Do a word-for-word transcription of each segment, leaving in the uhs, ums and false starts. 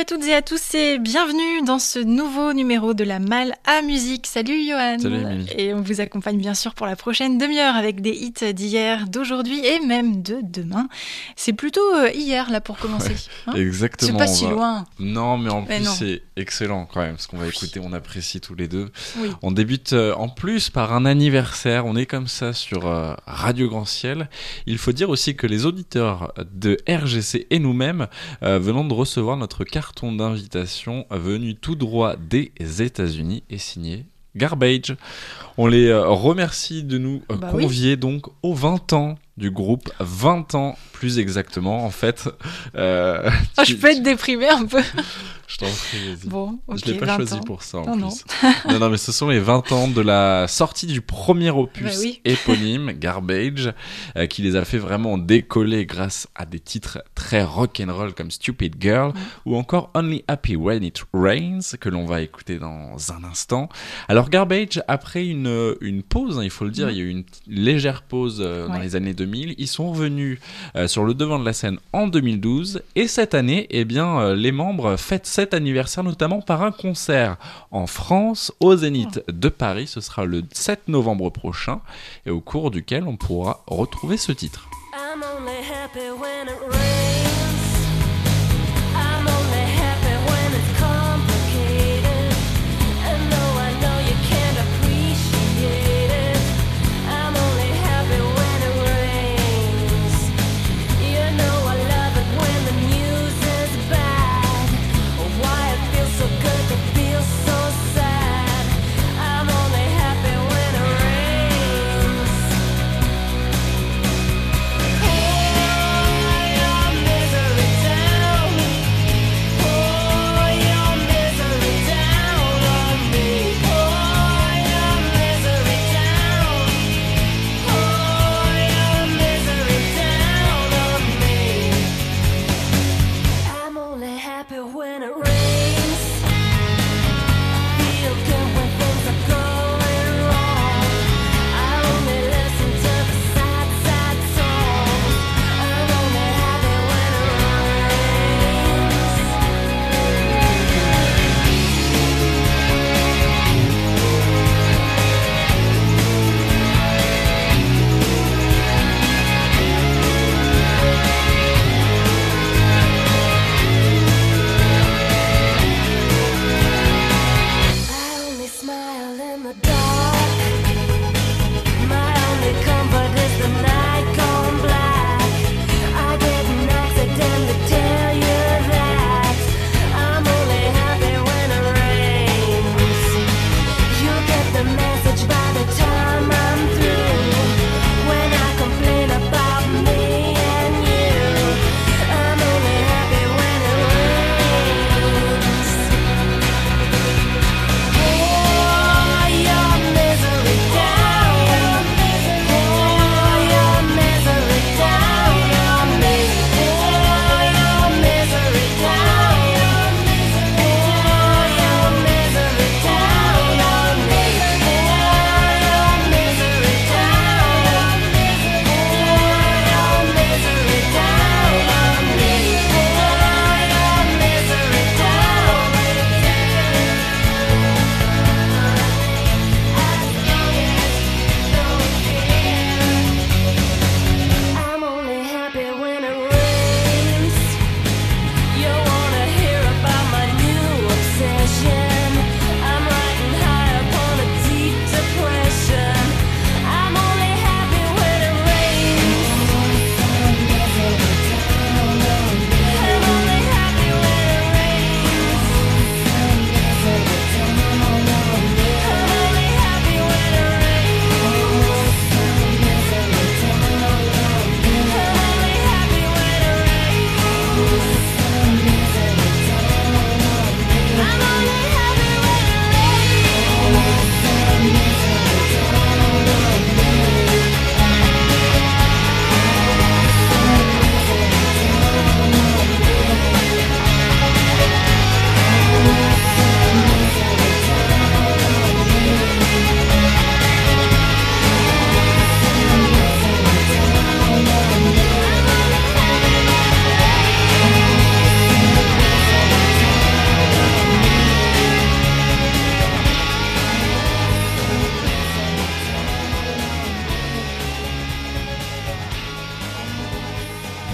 toutes et à tous et bienvenue dans ce nouveau numéro de la Malle à musique. Salut Johan. Salut Émilie. Et on vous accompagne bien sûr pour la prochaine demi-heure avec des hits d'hier, d'aujourd'hui et même de demain. C'est plutôt hier là pour commencer. Ouais, hein exactement. C'est pas si va... loin. Non, mais en mais plus non. c'est excellent quand même, ce qu'on va oui. écouter, on apprécie tous les deux. Oui. On débute euh, en plus par un anniversaire, on est comme ça sur euh, Radio Grand Ciel. Il faut dire aussi que les auditeurs de R G C et nous-mêmes euh, venons de recevoir notre carton d'invitation euh, venu tout droit des États-Unis et signé Garbage. On les euh, remercie de nous euh, bah convier oui. donc aux vingt ans du groupe, vingt ans plus exactement en fait. Euh, oh, tu, je peux tu... être déprimée un peu. Je t'en prie, vas-y. Bon, ok, je l'ai pas choisi ans. pour ça en non, plus. Non. non, non, mais ce sont les vingt ans de la sortie du premier opus bah oui. éponyme, Garbage, euh, qui les a fait vraiment décoller grâce à des titres très rock'n'roll comme Stupid Girl mm. ou encore Only Happy When It Rains, que l'on va écouter dans un instant. Alors Garbage, après une, une pause, hein, il faut le dire, mm. il y a eu une légère pause euh, ouais. dans les années deux mille, ils sont revenus euh, sur le devant de la scène en deux mille douze, et cette année, eh bien, euh, les membres fêtent cet anniversaire notamment par un concert en France au Zénith de Paris. Ce sera le sept novembre prochain et au cours duquel on pourra retrouver ce titre. I'm only happy when it rains. I'm only happy when it's complicated. And though I know you can't appreciate it, I'm only happy when it rains. You know I love it when the music's bad. Why it feels so good to feel so sad. I'm only happy when it rains. Oh, I'm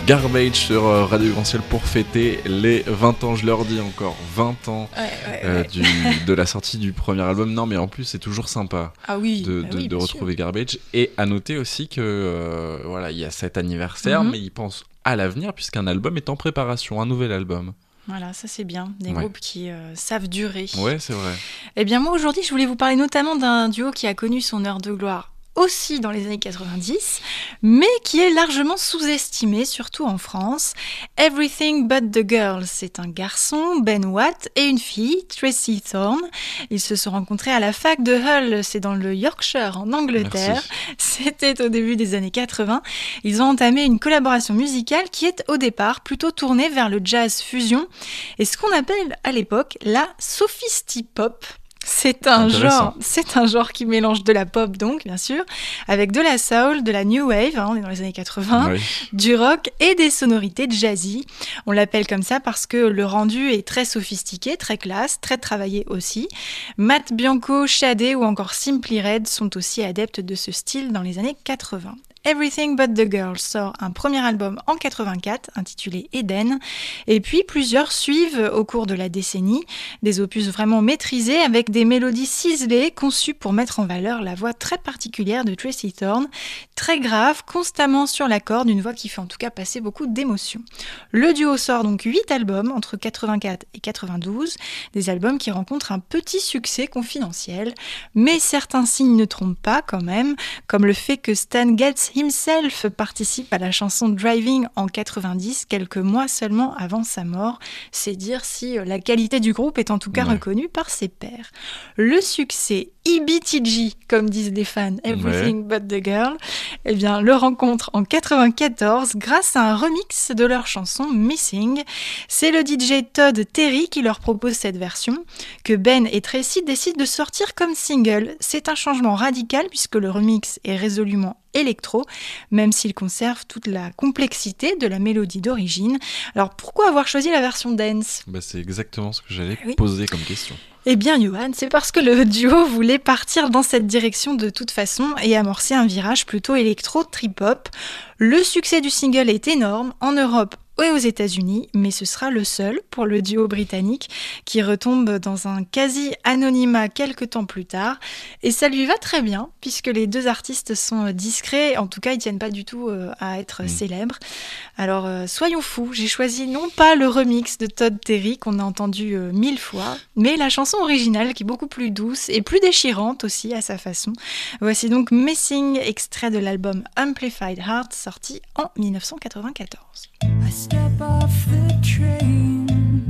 Garbage sur euh, Radio Grand Ciel pour fêter les vingt ans, je leur dis encore, vingt ans ouais, ouais, euh, ouais. Du, de la sortie du premier album. Non mais en plus c'est toujours sympa ah oui, de, bah de, oui, de retrouver sûr. Garbage. Et à noter aussi que euh, voilà, il y a cet anniversaire, Mm-hmm. mais ils pensent à l'avenir puisqu'un album est en préparation, un nouvel album. Voilà, ça c'est bien, des Ouais. groupes qui euh, savent durer. Ouais, c'est vrai. Eh bien moi aujourd'hui je voulais vous parler notamment d'un duo qui a connu son heure de gloire aussi dans les années quatre-vingt-dix, mais qui est largement sous-estimé, surtout en France. Everything But The Girl, c'est un garçon, Ben Watt, et une fille, Tracy Thorn. Ils se sont rencontrés à la fac de Hull, c'est dans le Yorkshire, en Angleterre. Merci. C'était au début des années quatre-vingts. Ils ont entamé une collaboration musicale qui est au départ plutôt tournée vers le jazz fusion et ce qu'on appelle à l'époque la sophistipop. C'est un genre, c'est un genre qui mélange de la pop donc bien sûr, avec de la soul, de la new wave, hein, on est dans les années quatre-vingts, Oui. du rock et des sonorités jazzy. On l'appelle comme ça parce que le rendu est très sophistiqué, très classe, très travaillé aussi. Matt Bianco, Sade ou encore Simply Red sont aussi adeptes de ce style dans les années quatre-vingts. Everything But The Girl sort un premier album en quatre-vingt-quatre intitulé Eden et puis plusieurs suivent au cours de la décennie, des opus vraiment maîtrisés avec des mélodies ciselées conçues pour mettre en valeur la voix très particulière de Tracy Thorn, très grave, constamment sur la corde, une voix qui fait en tout cas passer beaucoup d'émotions. Le duo sort donc huit albums entre quatre-vingt-quatre et quatre-vingt-douze, des albums qui rencontrent un petit succès confidentiel, mais certains signes ne trompent pas quand même, comme le fait que Stan Getz himself participe à la chanson Driving en quatre-vingt-dix, quelques mois seulement avant sa mort. C'est dire si la qualité du groupe est en tout cas ouais. reconnue par ses pairs. Le succès E B T G, comme disent les fans, Everything ouais. But The Girl, eh bien, le rencontre en quatre-vingt-quatorze grâce à un remix de leur chanson Missing. C'est le D J Todd Terry qui leur propose cette version, que Ben et Tracy décident de sortir comme single. C'est un changement radical puisque le remix est résolument électro, même s'il conserve toute la complexité de la mélodie d'origine. Alors pourquoi avoir choisi la version dance ? Bah, c'est exactement ce que j'allais oui. poser comme question. Eh bien, Johan, c'est parce que le duo voulait partir dans cette direction de toute façon et amorcer un virage plutôt électro-trip-hop. Le succès du single est énorme en Europe et aux États-Unis, mais ce sera le seul pour le duo britannique qui retombe dans un quasi-anonymat quelques temps plus tard. Et ça lui va très bien, puisque les deux artistes sont discrets, en tout cas ils tiennent pas du tout à être mmh. célèbres. Alors euh, soyons fous, j'ai choisi non pas le remix de Todd Terry qu'on a entendu euh, mille fois, mais la chanson originale qui est beaucoup plus douce et plus déchirante aussi à sa façon. Voici donc Missing, extrait de l'album Amplified Heart, sorti en dix-neuf cent quatre-vingt-quatorze. I step off the train,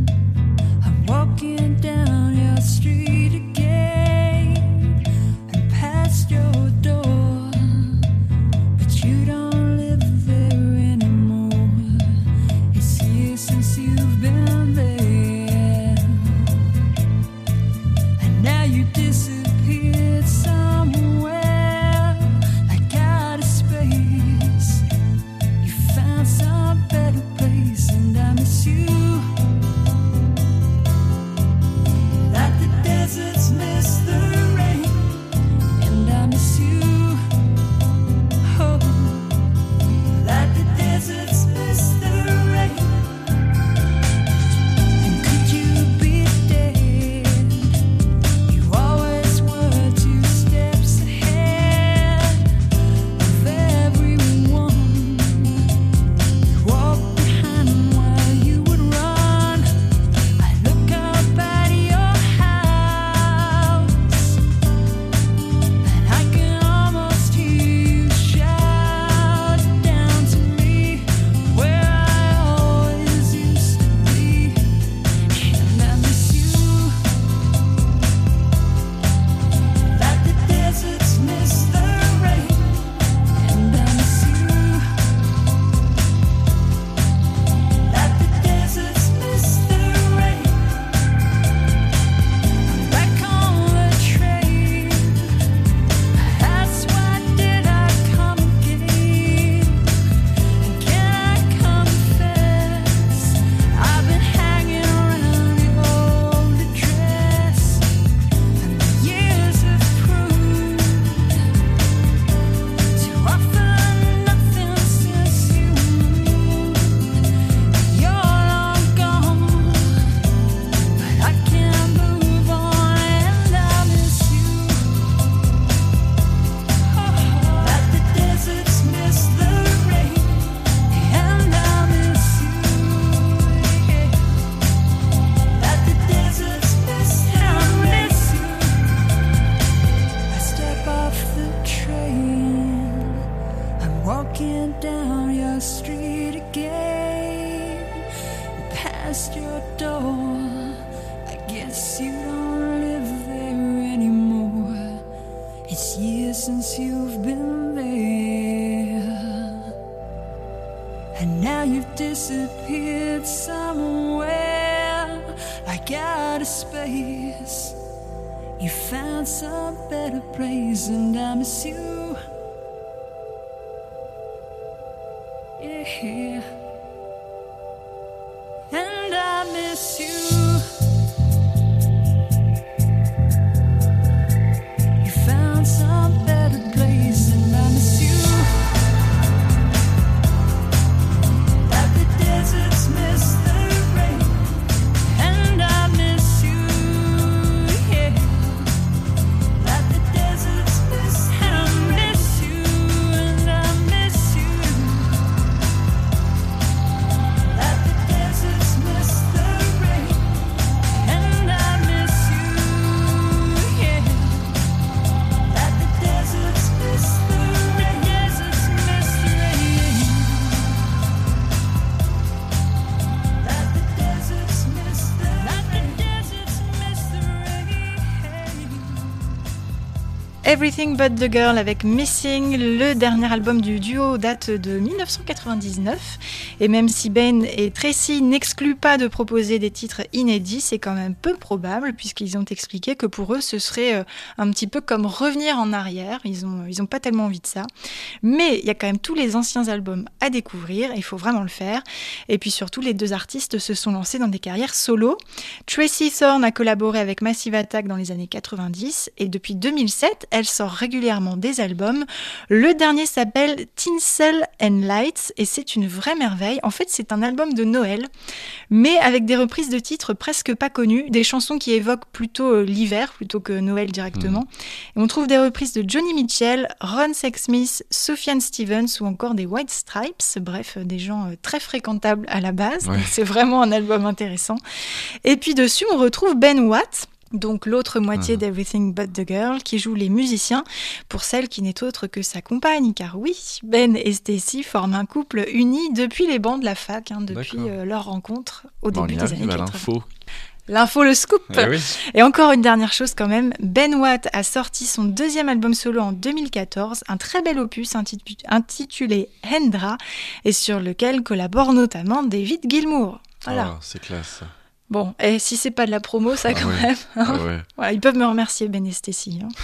I'm walking down your street again, and past your door, but you don't live there anymore. It's years since you've been there, and now you disappeared somewhere, like out of space. You found some better place, and I miss you. walking down your street again, past your door. I guess you don't live there anymore. It's years since you've been there, and now you've disappeared somewhere like out of space. You found some better place, and I miss you. Yeah, and I miss you. You found some better place, and I miss you. Like the deserts miss the rain, and I miss you. Yeah, like the deserts miss, and I miss you, and I miss you. Like the deserts miss the rain, and I miss you. Yeah, like the deserts miss the rain, deserts miss the rain. Like the deserts miss the rain, like the deserts miss the rain. Everything But the Girl avec Missing, le dernier album du duo date de dix-neuf cent quatre-vingt-dix-neuf. Et même si Ben et Tracy n'excluent pas de proposer des titres inédits, c'est quand même peu probable puisqu'ils ont expliqué que pour eux ce serait euh, un petit peu comme revenir en arrière. Ils ont, ils ont pas tellement envie de ça. Mais il y a quand même tous les anciens albums à découvrir, il faut vraiment le faire. Et puis surtout, les deux artistes se sont lancés dans des carrières solo. Tracy Thorn a collaboré avec Massive Attack dans les années quatre-vingt-dix et depuis deux mille sept, elle sort régulièrement des albums. Le dernier s'appelle Tinsel and Lights et c'est une vraie merveille. En fait, c'est un album de Noël, mais avec des reprises de titres presque pas connus, des chansons qui évoquent plutôt euh, l'hiver plutôt que Noël directement. Mmh. Et on trouve des reprises de Johnny Mitchell, Ron Sexsmith, Sufjan Stevens ou encore des White Stripes, bref, des gens euh, très fréquentables à la base. Ouais. Donc, c'est vraiment un album intéressant. Et puis dessus, on retrouve Ben Watt, donc l'autre moitié Mhm. d'Everything But the Girl, qui joue les musiciens pour celle qui n'est autre que sa compagne. Car oui, Ben et Stacy forment un couple uni depuis les bancs de la fac, hein, depuis D'accord. euh, leur rencontre au Bon, on début y des arrive années à quatre-vingts. l'info. L'info, le scoop. Eh oui. Et encore une dernière chose quand même, Ben Watt a sorti son deuxième album solo en deux mille quatorze, un très bel opus intitu- intitulé Hendra, et sur lequel collabore notamment David Gilmour. Voilà. Oh, c'est classe. ça. Bon, et si c'est pas de la promo, ça Ah quand ouais. même. hein. Ah ouais. Voilà, ils peuvent me remercier, Ben et Stacy. hein.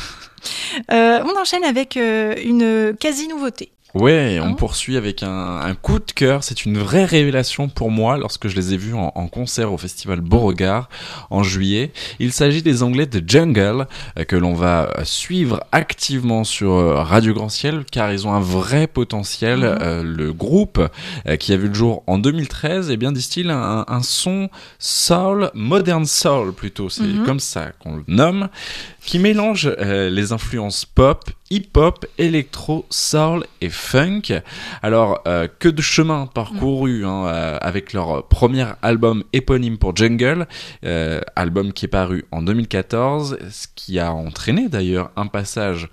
Euh, on enchaîne avec euh, une quasi-nouveauté. Ouais, on Hein poursuit avec un, un coup de cœur. C'est une vraie révélation pour moi lorsque je les ai vus en, en concert au festival Beauregard en juillet. Il s'agit des Anglais de Jungle euh, que l'on va suivre activement sur euh, Radio Grand Ciel car ils ont un vrai potentiel. Mhm. Euh, le groupe euh, qui a vu le jour en deux mille treize, eh bien distille un, un son soul, modern soul plutôt. C'est Mhm. comme ça qu'on le nomme, qui mélange euh, les influences pop, hip-hop, électro, soul et funk. Alors, euh, que de chemin parcouru hein, euh, avec leur premier album éponyme pour Jungle, euh, album qui est paru en deux mille quatorze, ce qui a entraîné d'ailleurs un passage.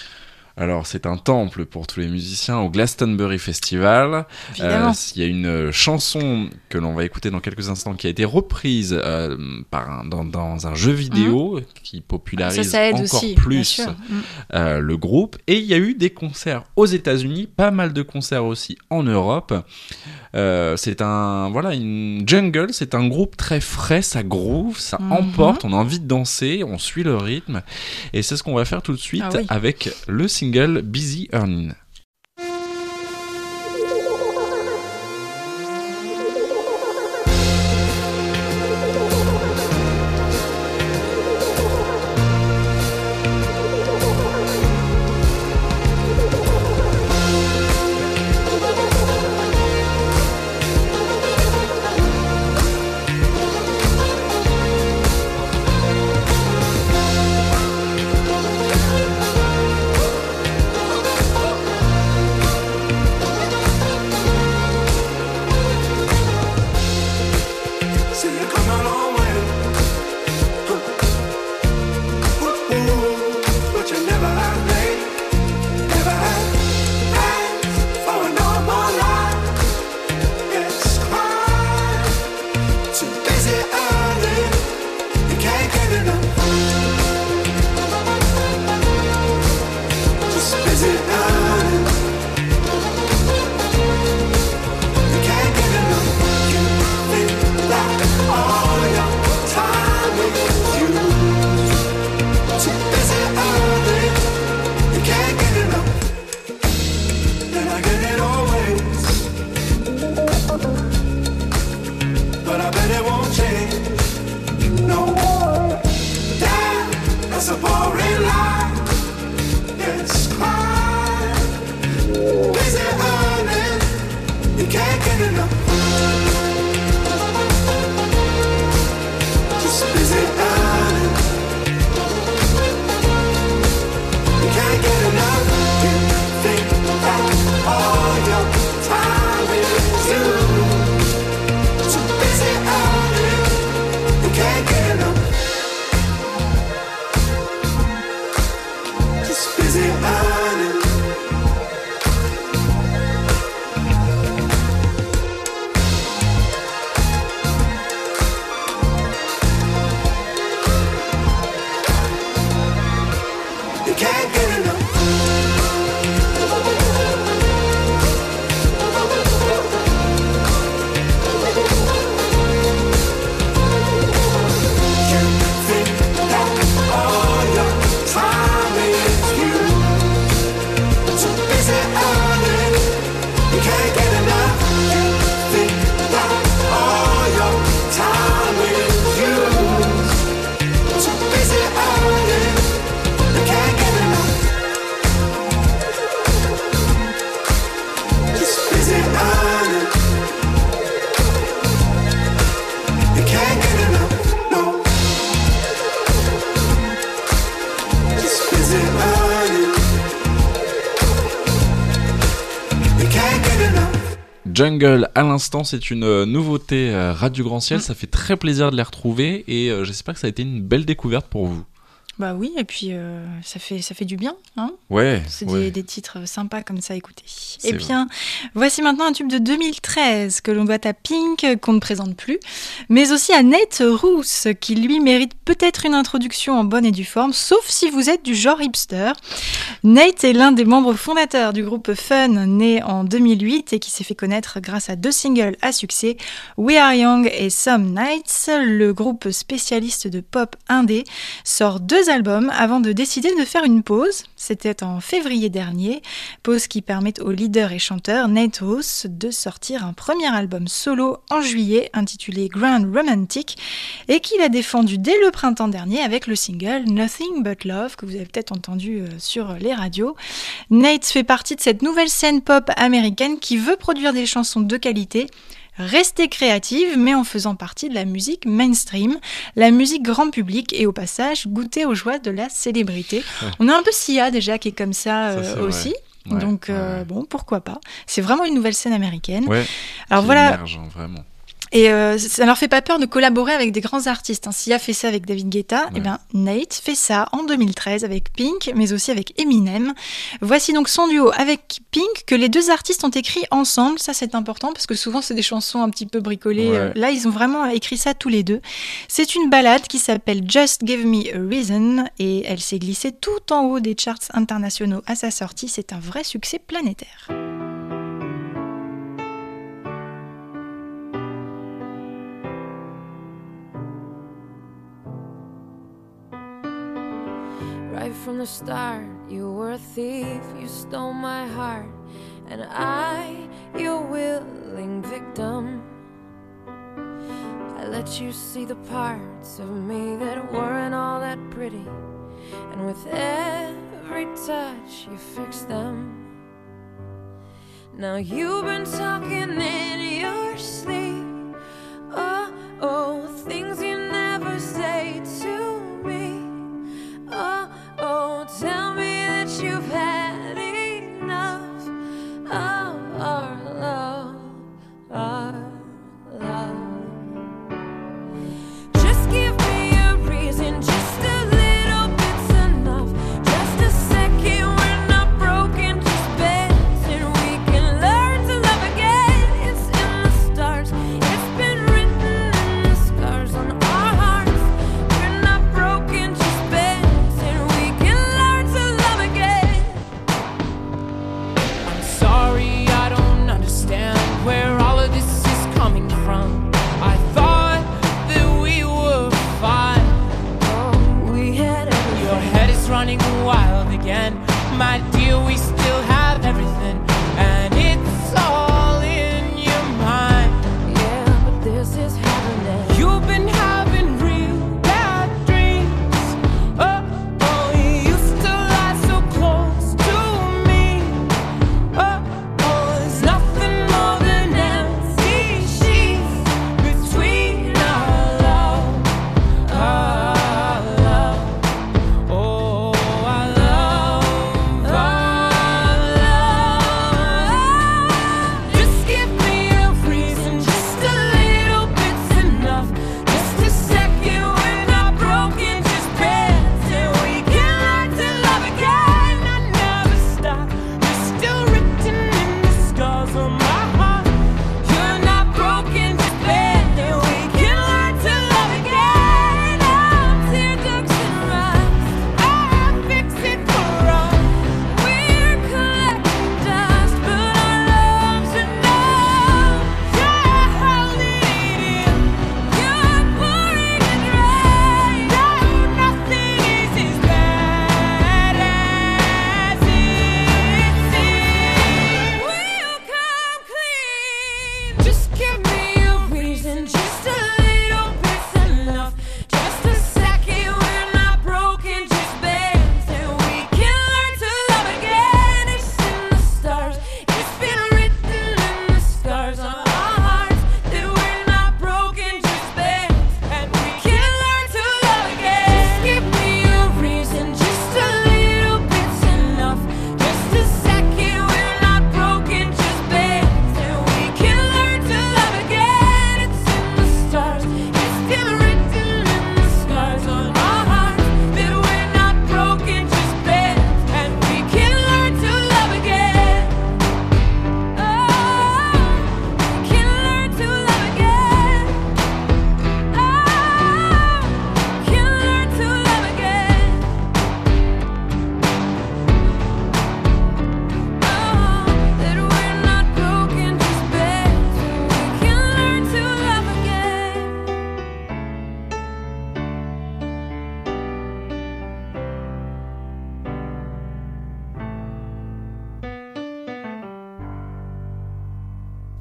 Alors, c'est un temple pour tous les musiciens au Glastonbury Festival. Évidemment. Euh, il y a une chanson que l'on va écouter dans quelques instants qui a été reprise euh, par un, dans, dans un jeu vidéo qui popularise ça, ça aide encore aussi, bien plus sûr. Mm. euh, le groupe. Et il y a eu des concerts aux États-Unis, pas mal de concerts aussi en Europe. Euh, c'est un voilà une Jungle, c'est un groupe très frais, ça groove, ça Mhm. emporte, on a envie de danser, on suit le rythme. Et c'est ce qu'on va faire tout de suite Ah oui. avec le single Busy Earning. Busy it always. But I bet it won't change. No more. Damn, that's a boring life. Yes, crime. Busy earning, you can't get enough. Just busy earning, you can't get enough. You think that all your time is you. Too busy earning, you can't get enough. Just busy earning. You can't get enough. You think that all your time is you. Too busy earning, you can't get enough. You think that all your time is you. Too busy earning, you can't get enough. Just busy earning, you can't get enough. No. Just busy earning, you can't get enough. Jungle, à l'instant, c'est une euh, nouveauté euh, Radio Grand Ciel. Ça fait très plaisir de les retrouver et euh, j'espère que ça a été une belle découverte pour vous. Bah oui, et puis euh, ça fait ça fait du bien, hein. Ouais, C'est ouais. des, des titres sympas comme ça à écouter. C'est Eh bien, voici maintenant un tube de deux mille treize que l'on doit à Pink, qu'on ne présente plus, mais aussi à Nate Ruess, qui lui mérite peut-être une introduction en bonne et due forme, sauf si vous êtes du genre hipster. Nate est l'un des membres fondateurs du groupe Fun, né en deux mille huit et qui s'est fait connaître grâce à deux singles à succès, We Are Young et Some Nights. Le groupe spécialiste de pop indé sort deux albums avant de décider de faire une pause. C'était en février dernier, pause qui permet au leader et chanteur Nate Ruess de sortir un premier album solo en juillet intitulé Grand Romantic et qu'il a défendu dès le printemps dernier avec le single Nothing But Love que vous avez peut-être entendu euh, sur les radios. Nate fait partie de cette nouvelle scène pop américaine qui veut produire des chansons de qualité, rester créative, mais en faisant partie de la musique mainstream, la musique grand public et au passage goûter aux joies de la célébrité. Ouais. On a un peu Sia déjà qui est comme ça, Ça, euh, c'est vrai. aussi. Ouais, Donc euh, ouais. bon, pourquoi pas. C'est vraiment une nouvelle scène américaine. Ouais, Alors qui voilà, émerge, hein, vraiment. et euh, ça leur fait pas peur de collaborer avec des grands artistes. Hein. Sia fait ça avec David Guetta, Ouais. et ben Nate fait ça en deux mille treize avec Pink, mais aussi avec Eminem. Voici donc son duo avec Pink que les deux artistes ont écrit ensemble. Ça c'est important parce que souvent c'est des chansons un petit peu bricolées. Ouais. Euh, Là ils ont vraiment écrit ça tous les deux. C'est une ballade qui s'appelle Just Give Me a Reason et elle s'est glissée tout en haut des charts internationaux à sa sortie. C'est un vrai succès planétaire. Right from the start, you were a thief, you stole my heart, and I, your willing victim. I let you see the parts of me that weren't all that pretty, and with every touch you fixed them. Now you've been talking in your sleep, oh, oh, things you never say to me. Oh, oh, tell me that you've had enough of our love, our love. Just give me a reason, just a little bit's enough. Just a second, we're not broken, just bends, and we can learn to love again. It's in the stars.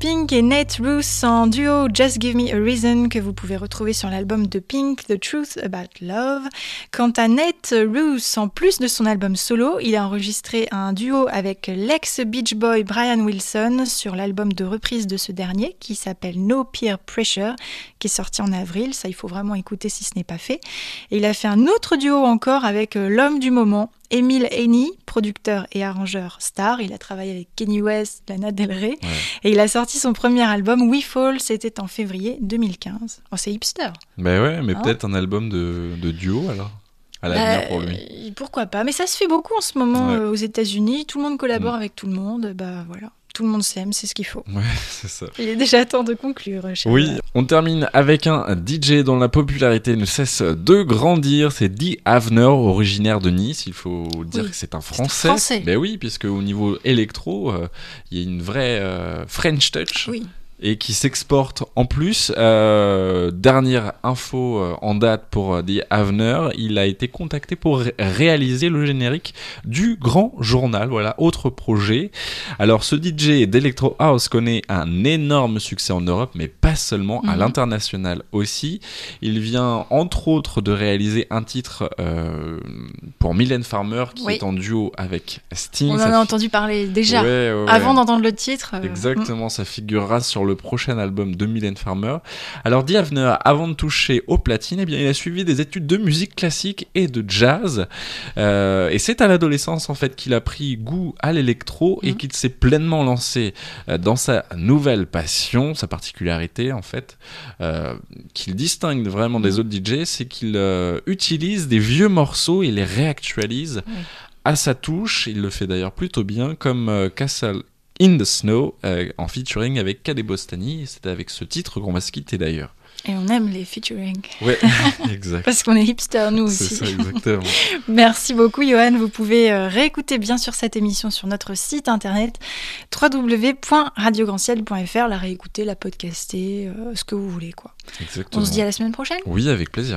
Pink et Nate Ruess en duo Just Give Me a Reason que vous pouvez retrouver sur l'album de Pink, The Truth About Love. Quant à Nate Ruess, en plus de son album solo, il a enregistré un duo avec l'ex-Beach Boy Brian Wilson sur l'album de reprise de ce dernier qui s'appelle No Peer Pressure, qui est sorti en avril. Ça, il faut vraiment écouter si ce n'est pas fait. Et il a fait un autre duo encore avec l'homme du moment, Emile Haney, producteur et arrangeur star. Il a travaillé avec Kanye West, Lana Del Rey. Ouais. Et il a sorti son premier album, We Fall, c'était en février deux mille quinze. Oh, c'est hipster. Ben ouais, mais hein peut-être un album de, de duo alors à l'avenir bah, pour lui. Pourquoi pas. Mais ça se fait beaucoup en ce moment ouais. euh, aux États-Unis. Tout le monde collabore mmh. avec tout le monde. Bah voilà. Tout le monde s'aime, c'est ce qu'il faut. Ouais, c'est ça. Il est déjà temps de conclure. Oui, on termine avec un D J dont la popularité ne cesse de grandir. C'est Dee Havner, originaire de Nice. Il faut dire oui. que c'est un Français. Français. Ben oui, puisque au niveau électro, euh, il y a une vraie euh, French touch. Oui. Et qui s'exporte en plus. Euh, dernière info euh, en date pour Dee Havner, il a été contacté pour ré- réaliser le générique du Grand Journal. Voilà, autre projet. Alors ce D J d'Electro House connaît un énorme succès en Europe, mais pas seulement, mmh. à l'international aussi. Il vient entre autres de réaliser un titre euh, pour Mylène Farmer, qui oui. est en duo avec Sting. On en ça a fi- entendu parler déjà, ouais, ouais, avant ouais. d'entendre le titre. Euh... Exactement, ça figurera sur le prochain album de Mylène Farmer. Alors Dee Havner, avant de toucher au platine, eh bien, il a suivi des études de musique classique et de jazz. Euh, et c'est à l'adolescence en fait qu'il a pris goût à l'électro mmh. et qu'il s'est pleinement lancé euh, dans sa nouvelle passion, sa particularité en fait, euh, qu'il distingue vraiment des autres D J, c'est qu'il euh, utilise des vieux morceaux et les réactualise mmh. à sa touche. Il le fait d'ailleurs plutôt bien, comme euh, Castle in the Snow, euh, en featuring avec Kadé Bostani. C'est avec ce titre qu'on va se quitter d'ailleurs. Et on aime les featuring. Ouais, exact. Parce qu'on est hipster, nous aussi. C'est ça, exactement. Merci beaucoup, Johan. Vous pouvez euh, réécouter bien sûr cette émission sur notre site internet w w w point radio grand ciel point f r, la réécouter, la podcaster, euh, ce que vous voulez, quoi. Exactement. On se dit à la semaine prochaine. Oui, avec plaisir.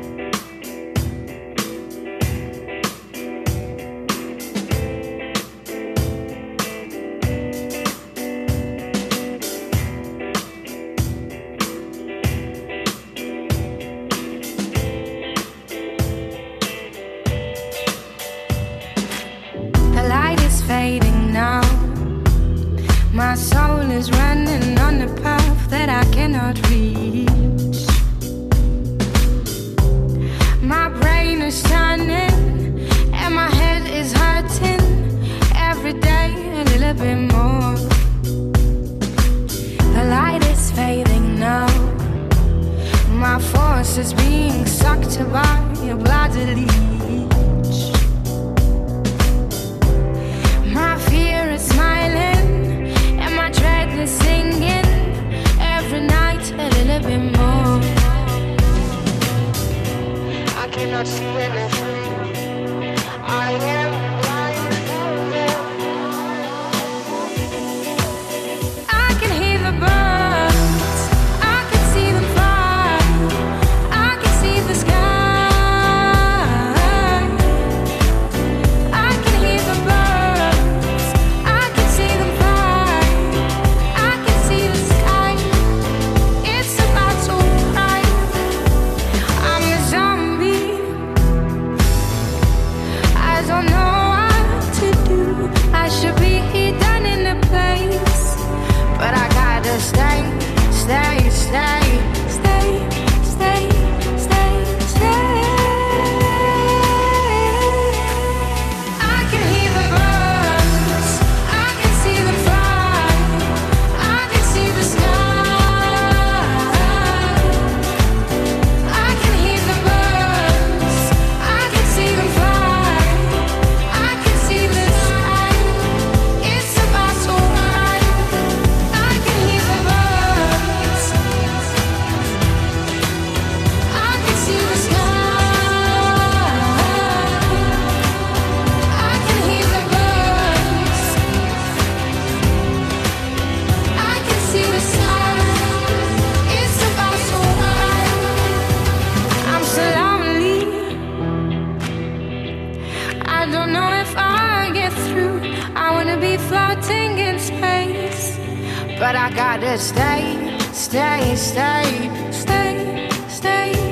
My soul is running on a path that I cannot reach. My brain is turning and my head is hurting every day a little bit more. The light is fading now. My force is being sucked by a bloody leech. My fear is smiling. My dread is singing every night a little bit more. I cannot see anything. I am blind. I can hear the birds. I can see them fly. I can see the sky. I can hear the birds. I can see them fly. but I gotta stay, stay, stay, stay, stay.